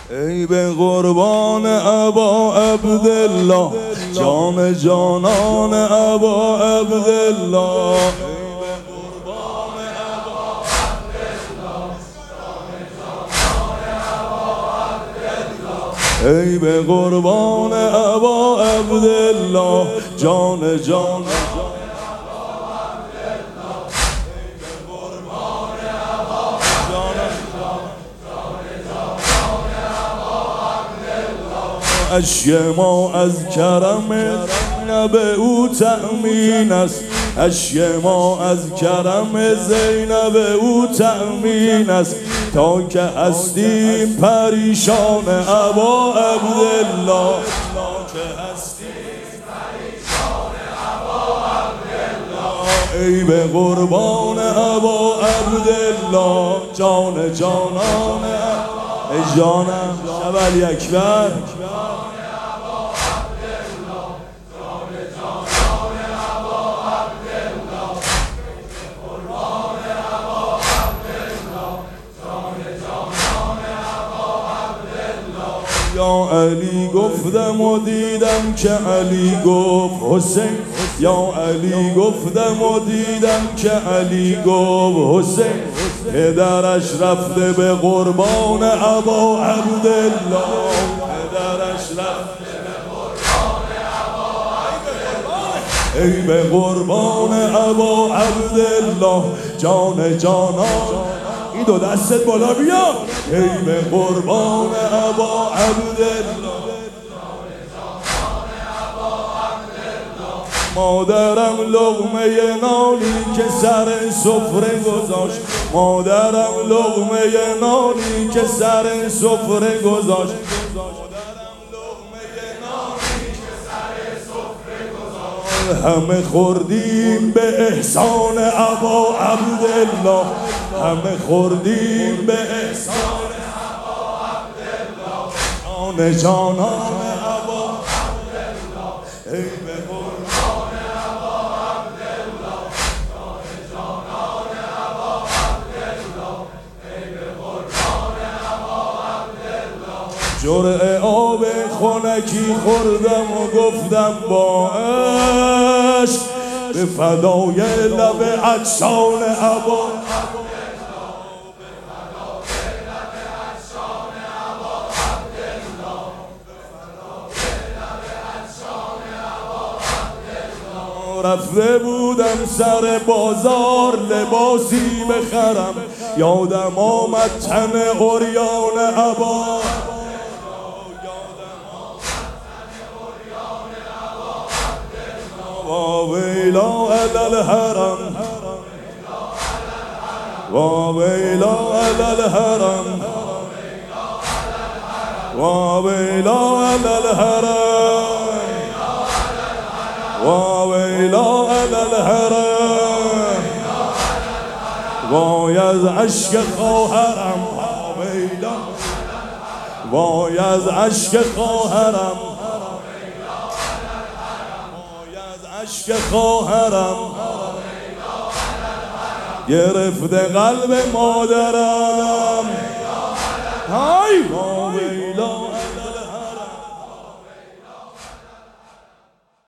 ای به قربان ابا عبدالله، جان جانان ابا عبدالله. ای به قربان ابا عبدالله، جان جان اشک ما از کرم زینب او تأمین است، اشک ما از کرم زینب او تأمین است، تا که هستیم پریشان ابا عبدالله. ای به قربان ابا عبدالله، جان جانان ای جانم شب علی اکبر. یا علی گفتم و دیدم که علی گفت حسین، یا علی گفتم و دیدم که علی گفت حسین، پدرش رفته به قربان ابا عبدالله، پدرش رفته به قربان ابا عبدالله. ای به قربان ابا عبدالله، جان جانان این دو دستت بالا بیا. ای به قربان ابا عبدالله، مادرم لقمه نانی که سر سفره گذاشت، مادرم لقمه نانی که سر سفره گذاشت، همه خوردیم به احسان ابا عبدالله، همه خوردیم به احسان ابا عبدالله، جان جانان ابا عبدالله. ای به قربان ابا عبدالله، جان جانان ابا عبدالله، ای به قربان ابا عبدالله. جرعه آب خنکی خوردم و گفتم با عشق، به فدای لب عطشان ابا، رفته بودم سر بازار لباسی بخرم، یادم آمد تن عریان ابا، ویلا علی الحرم، ویلا علی الحرم، ویلا علی الحرم، ویلا علی الحرم، وای از اشک خواهرم، ویلا وای از اشک خواهرم، اشک خواهرم، گرفته قلب مادرم، های